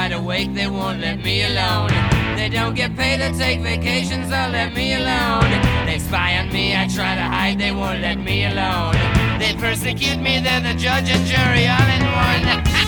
wide awake, they won't let me alone. They don't get paid to take vacations, they'll let me alone. They spy on me, I try to hide, they won't let me alone. They persecute me, they're the judge and jury all in one.